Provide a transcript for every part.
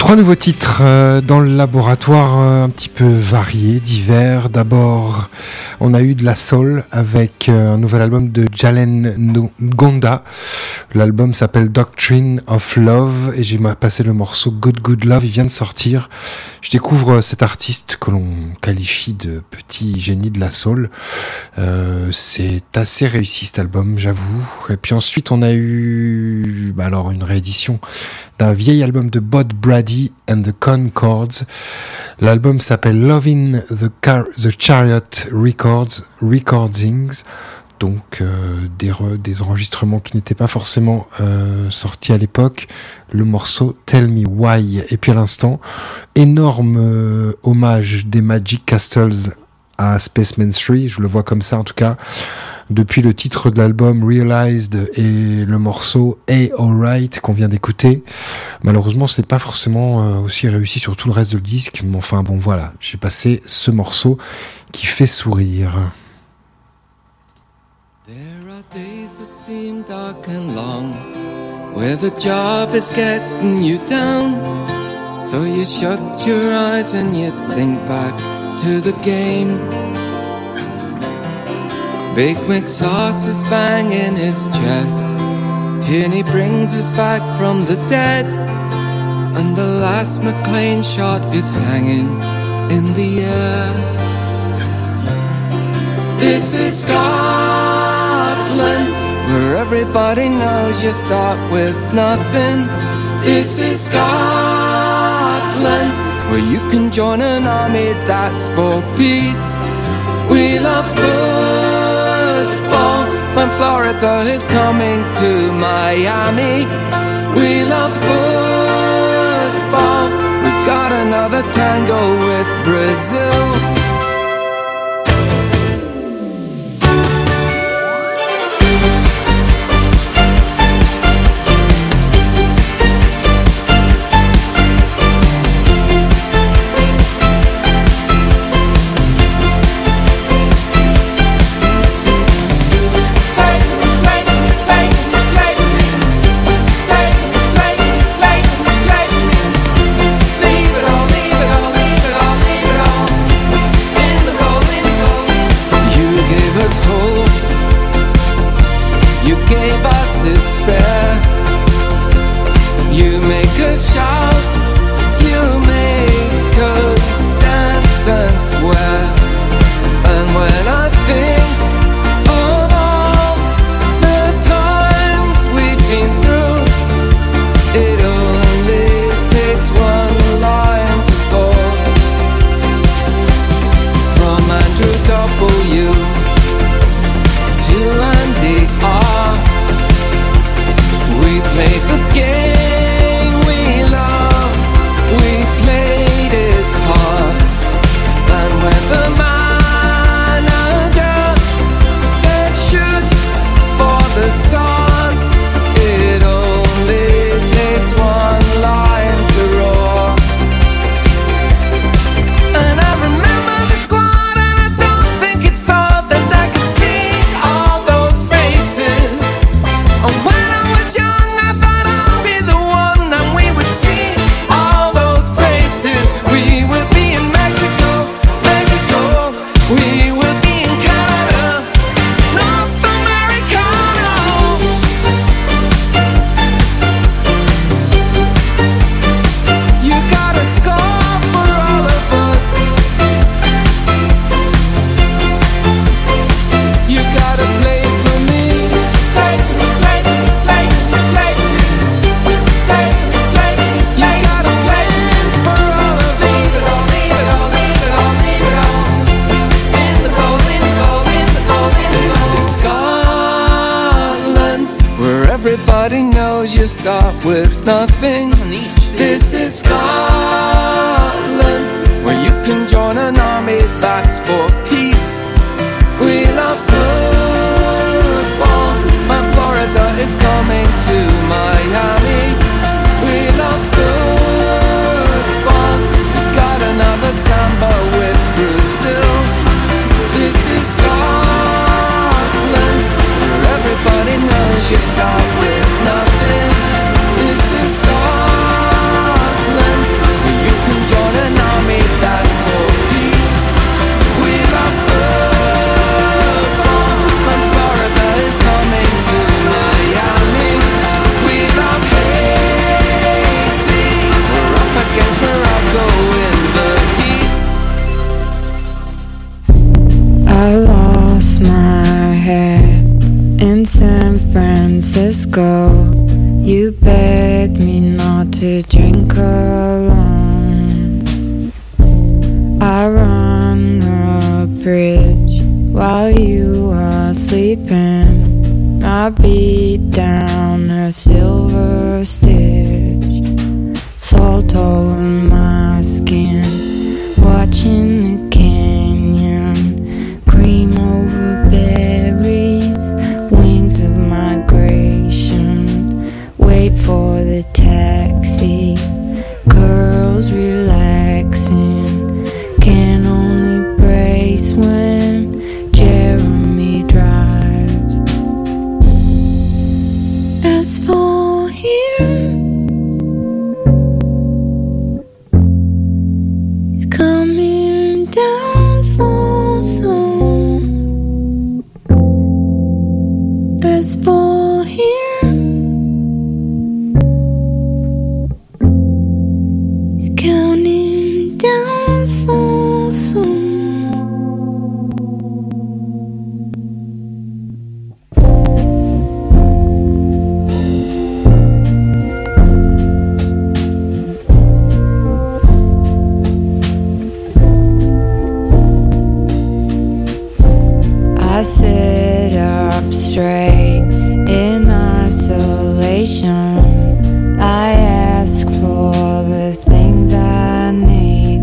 Trois nouveaux titres dans le laboratoire un petit peu variés, divers. D'abord, on a eu de la soul avec un nouvel album de Jalen Ngonda. L'album s'appelle Doctrine of Love et j'ai passé le morceau Good Good Love, il vient de sortir. Je découvre cet artiste que l'on qualifie de petit génie de la soul. C'est assez réussi cet album, j'avoue. Et puis ensuite, on a eu alors une réédition d'un vieil album de Bud Brady and the Concords. L'album s'appelle Lovin' the Chariot Recordings. Donc des enregistrements qui n'étaient pas forcément sortis à l'époque. Le morceau Tell Me Why. Et puis à l'instant, énorme hommage des Magic Castles à Spaceman 3, je le vois comme ça en tout cas, depuis le titre de l'album Realized et le morceau Hey Alright qu'on vient d'écouter. Malheureusement, c'est pas forcément aussi réussi sur tout le reste du disque, mais enfin bon voilà, j'ai passé ce morceau qui fait sourire. There are days that seem dark and long, where the job is getting you down. So you shut your eyes and you think back to the game. Big Mick Sauce is banging his chest, Tierney brings us back from the dead, and the last McLean shot is hanging in the air. This is Scotland, where everybody knows you start with nothing. This is Scotland, where you can join an army that's for peace. We love football, when Florida is coming to Miami. We love football, we've got another tango with Brazil. Start with nothing. This is Scotland, where you can join an army that's for peace. We love football, and Florida is coming to Miami. We love football, we got another samba with Brazil. This is Scotland, where everybody knows you start with nothing. This is Scotland, to drink alone. I run the bridge while you are sleeping. I beat down a silver stitch, salt over my skin, watching the canyon, cream over berries, wings of migration, wait for the taxi, curls relaxing, can only brace when Jeremy drives. As for him, he's coming down for some. As for him, he's counting down for some. I sit up straight in isolation. I ask for the things I need.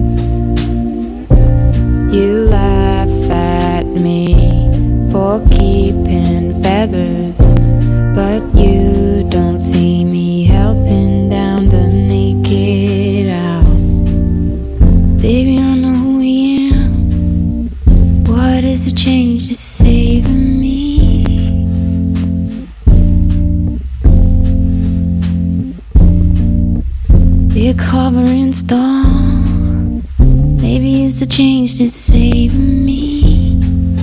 You laugh at me for keeping feathers, but you don't see me helping down the naked owl. Baby, I know who I am. What is the change that's saving me? Be a covering star. Maybe it's the change that's saving me.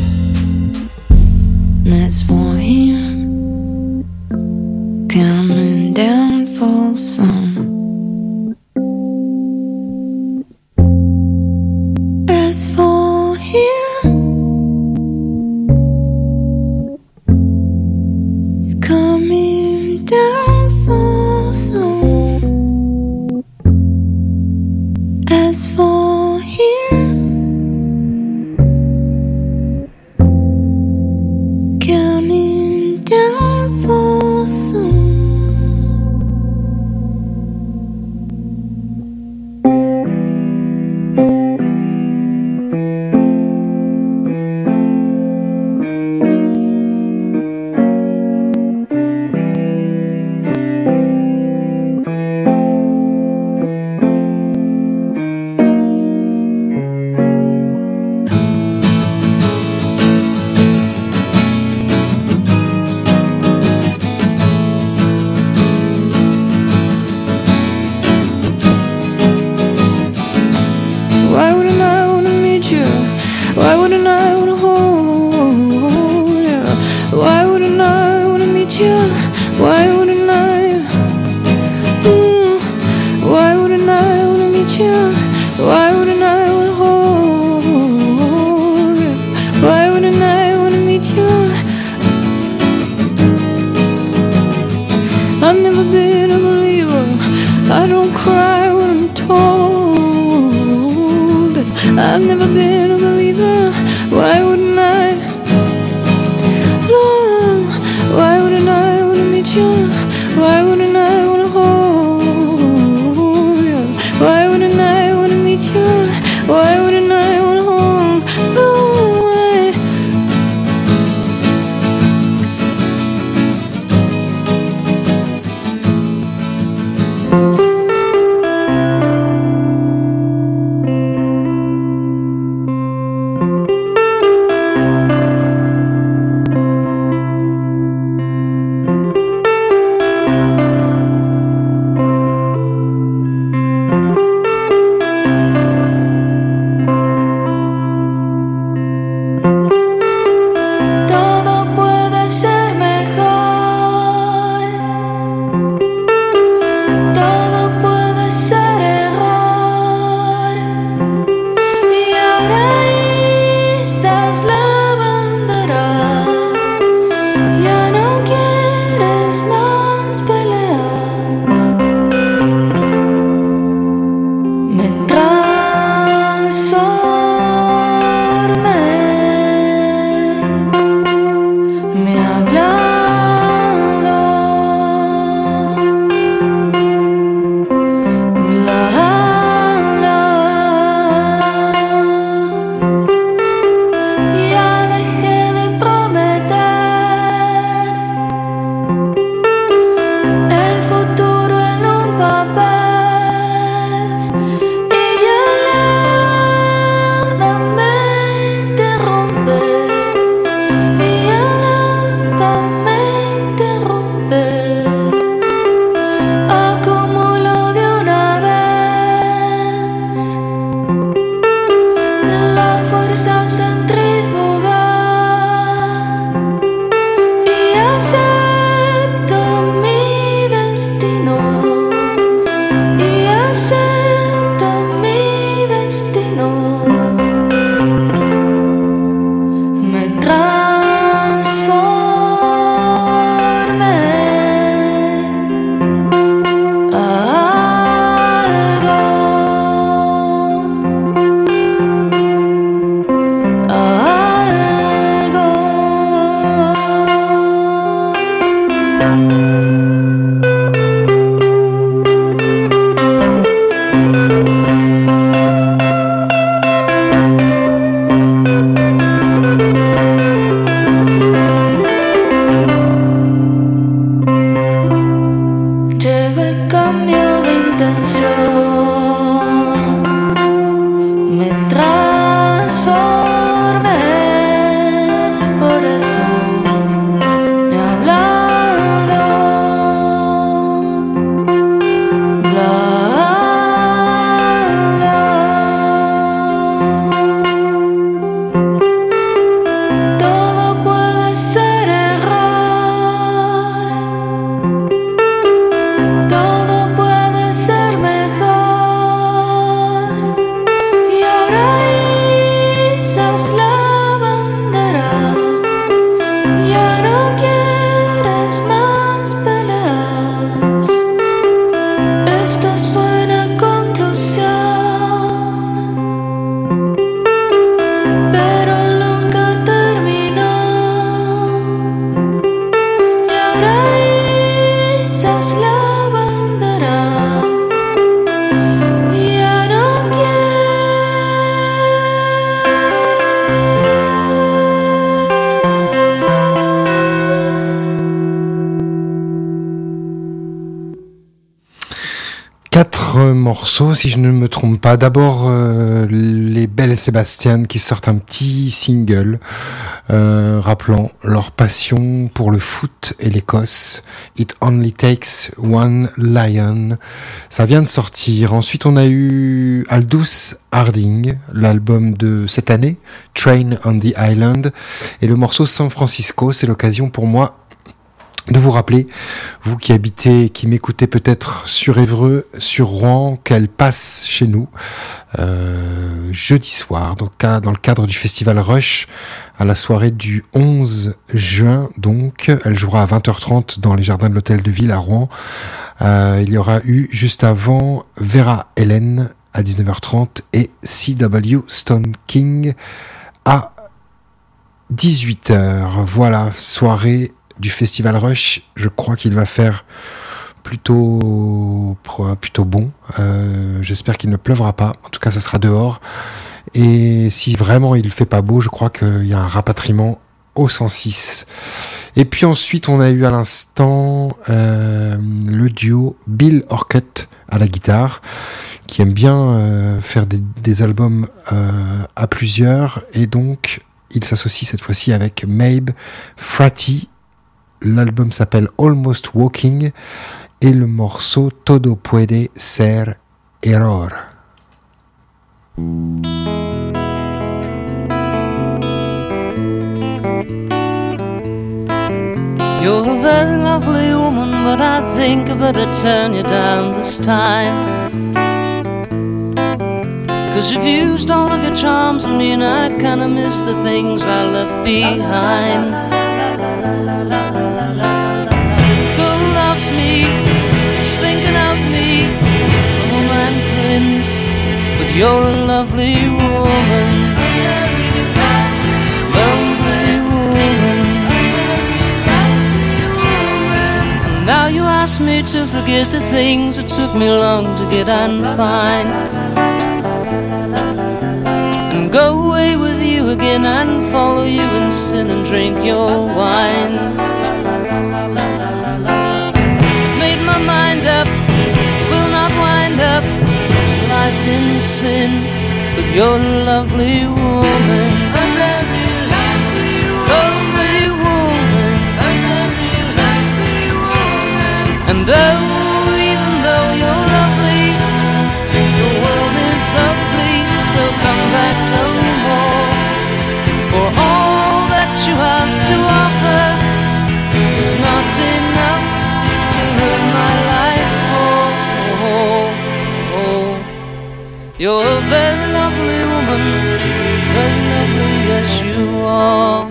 And that's for him, coming down for some. As for him, he's coming down for some. As for him, counting down for some. Why wouldn't I wanna meet you? Why wouldn't I wanna hold you? Why wouldn't I wanna meet you? Why wouldn't I? Why wouldn't I wanna meet you? Why wouldn't I wanna hold you? Why wouldn't I wanna meet you? I've never been a believer. I don't cry when I'm told. I've never been a believer. Why wouldn't I? Oh, why wouldn't I wanna meet you? Why wouldn't I wanna hold you? Why wouldn't I wanna meet you? Why wouldn't I wanna hold? Oh, why? morceaux, si je ne me trompe pas. D'abord, les Belle Sébastien qui sortent un petit single rappelant leur passion pour le foot et l'Écosse. It Only Takes One Lion. Ça vient de sortir. Ensuite, on a eu Aldous Harding, l'album de cette année, Train on the Island, et le morceau San Francisco. C'est l'occasion pour moi de vous rappeler, vous qui habitez, qui m'écoutez peut-être sur Évreux, sur Rouen, qu'elle passe chez nous jeudi soir, donc dans le cadre du festival Rush, à la soirée du 11 juin. Donc, elle jouera à 20h30 dans les jardins de l'hôtel de ville à Rouen. Il y aura eu juste avant Vera Ellen à 19h30 et CW Stone King à 18h. Voilà, soirée du Festival Rush. Je crois qu'il va faire plutôt bon. J'espère qu'il ne pleuvra pas. En tout cas, ça sera dehors. Et si vraiment il fait pas beau, je crois qu'il y a un rapatriement au 106. Et puis ensuite, on a eu à l'instant le duo Bill Orcutt à la guitare, qui aime bien faire des albums à plusieurs. Et donc, il s'associe cette fois-ci avec Mabe Fratty. L'album s'appelle Almost Walking et le morceau Todo puede ser error. You're a very lovely woman, but I think I better turn you down this time. 'Cause you've used all of your charms on me and I kinda miss the things I left behind. Girl loves me, is thinking of me, oh my friends, but you're a lovely woman. Lovely woman. And now you ask me to forget the things that took me long to get and find, and go away with you again and follow you in sin and drink your wine. Made my mind up, will not wind up life in sin, but you're a lovely woman. A very lovely woman. A very lovely woman. And even though you're lovely, the world is ugly, so come back no more. For all that you have to offer is not enough to ruin my life. You're a very lovely woman, very lovely, yes you are.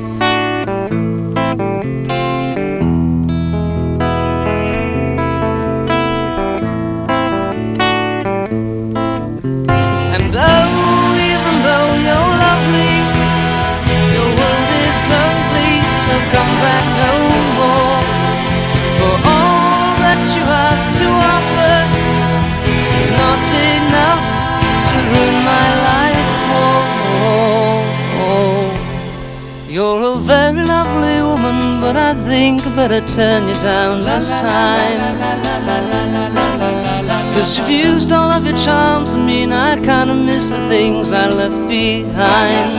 And even though you're lovely, your world is ugly, so come back no more. For all that you have to offer is not enough to ruin my life. You're a very lovely woman, but I think I better turn you down this time. 'Cause you've used all of your charms on me and I kinda miss the things I left behind.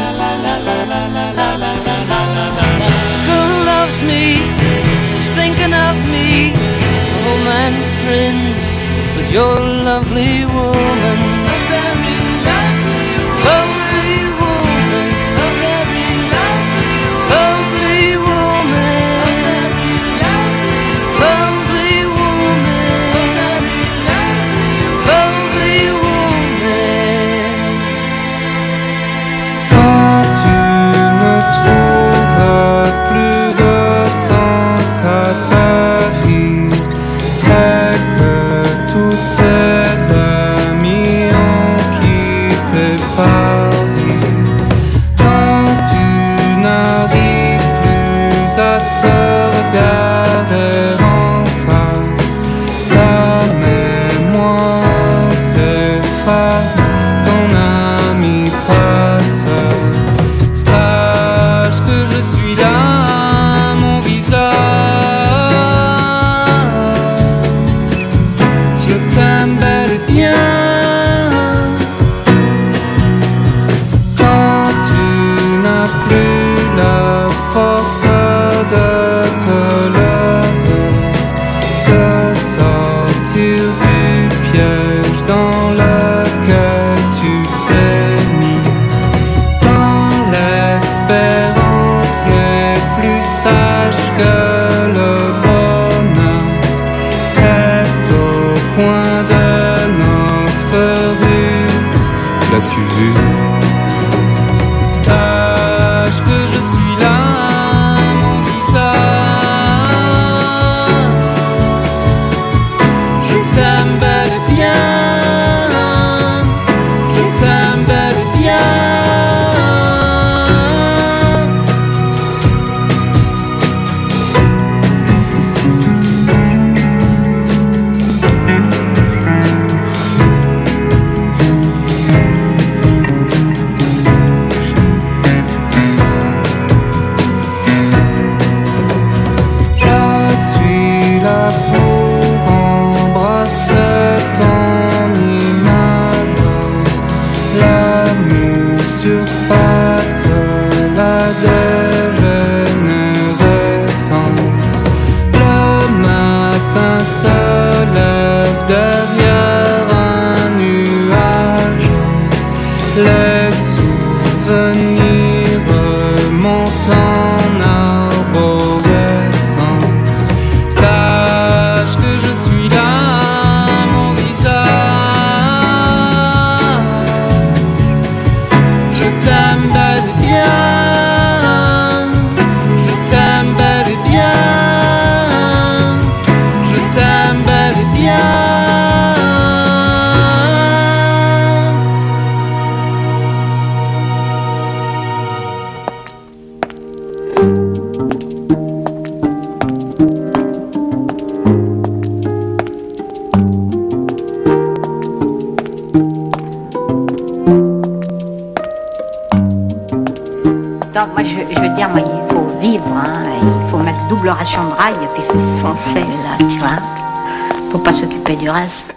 Girl loves me, is thinking of me, oh my friends, but you're a lovely woman. A very lovely woman. A very lovely woman. Lovely woman. A very lovely woman. Lovely woman. A very lovely woman. Quand tu ne trouves plus de sens à ta vie et que tous tes m'as-tu vu? Sache que je suis là, mon visage. Je t'aime bel et bien, je t'aime bel et bien. Donc moi je veux dire, moi, il faut vivre, hein, il faut mettre double ration de rail et puis il faut foncer là, tu vois. Faut pas s'occuper du reste.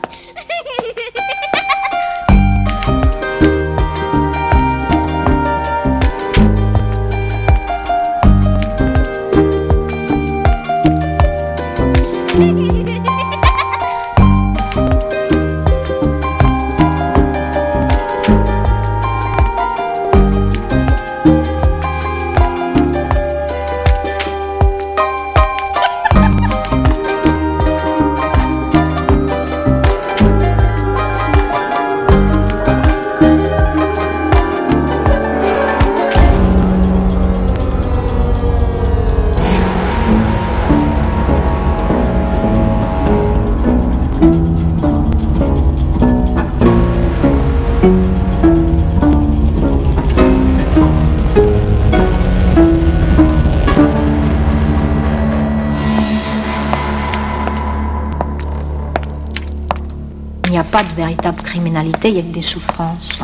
Il n'y a pas de véritable criminalité, il n'y a que des souffrances.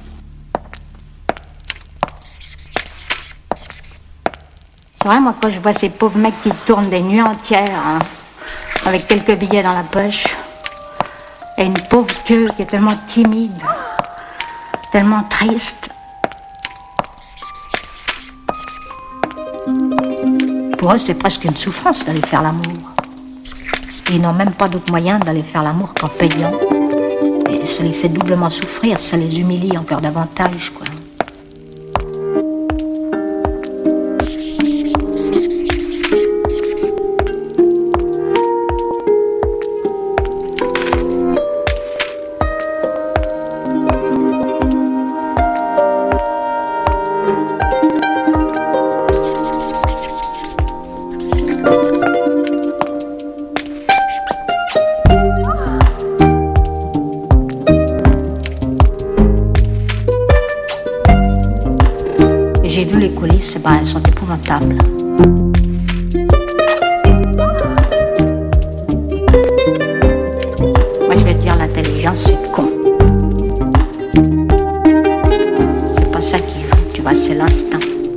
C'est vrai, moi, quand je vois ces pauvres mecs qui tournent des nuits entières, hein, avec quelques billets dans la poche, et une pauvre queue qui est tellement timide, tellement triste. Pour eux, c'est presque une souffrance d'aller faire l'amour. Ils n'ont même pas d'autre moyen d'aller faire l'amour qu'en payant. Et ça les fait doublement souffrir, ça les humilie encore davantage, quoi. J'ai vu les coulisses, ben, elles sont épouvantables. Moi, je vais te dire, l'intelligence, c'est con. C'est pas ça qui joue, tu vois, c'est l'instinct.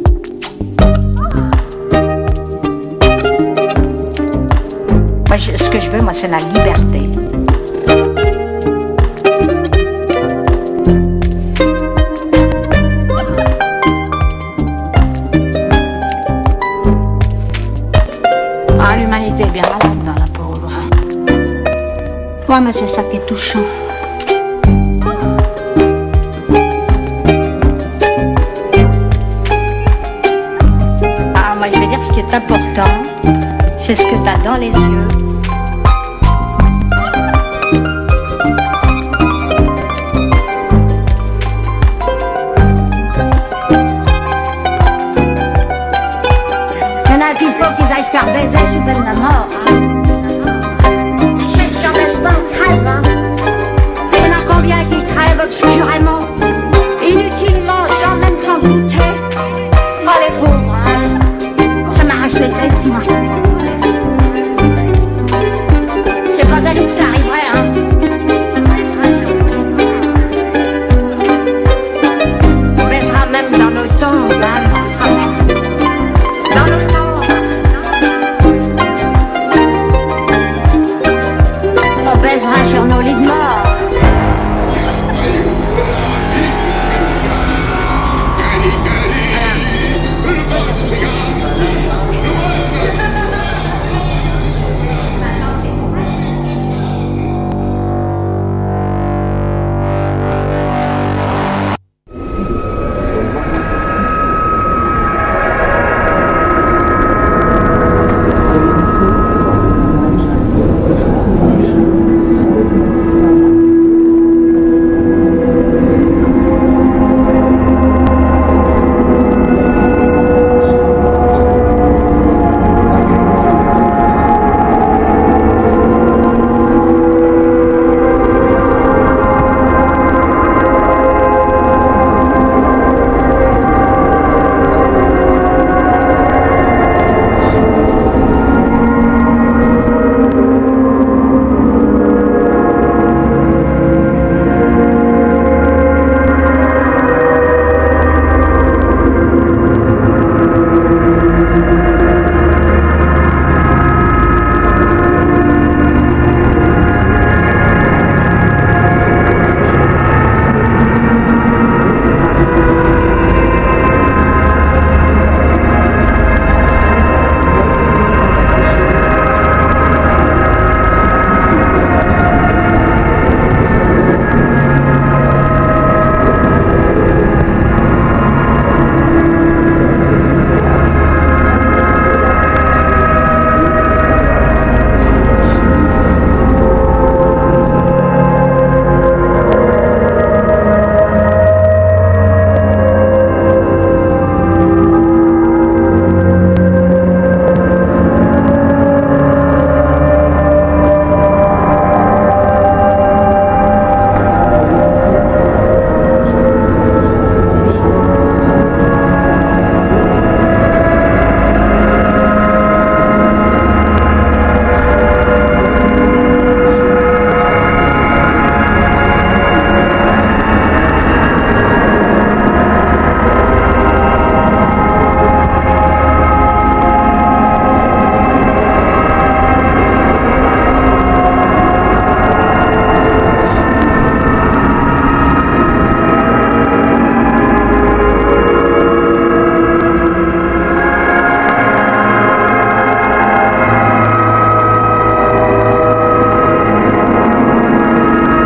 Moi, ce que je veux, moi, c'est la liberté. L'humanité est bien malade dans la pauvre. Ouais, mais c'est ça qui est touchant. Ah, moi je vais dire ce qui est important, c'est ce que t'as dans les yeux.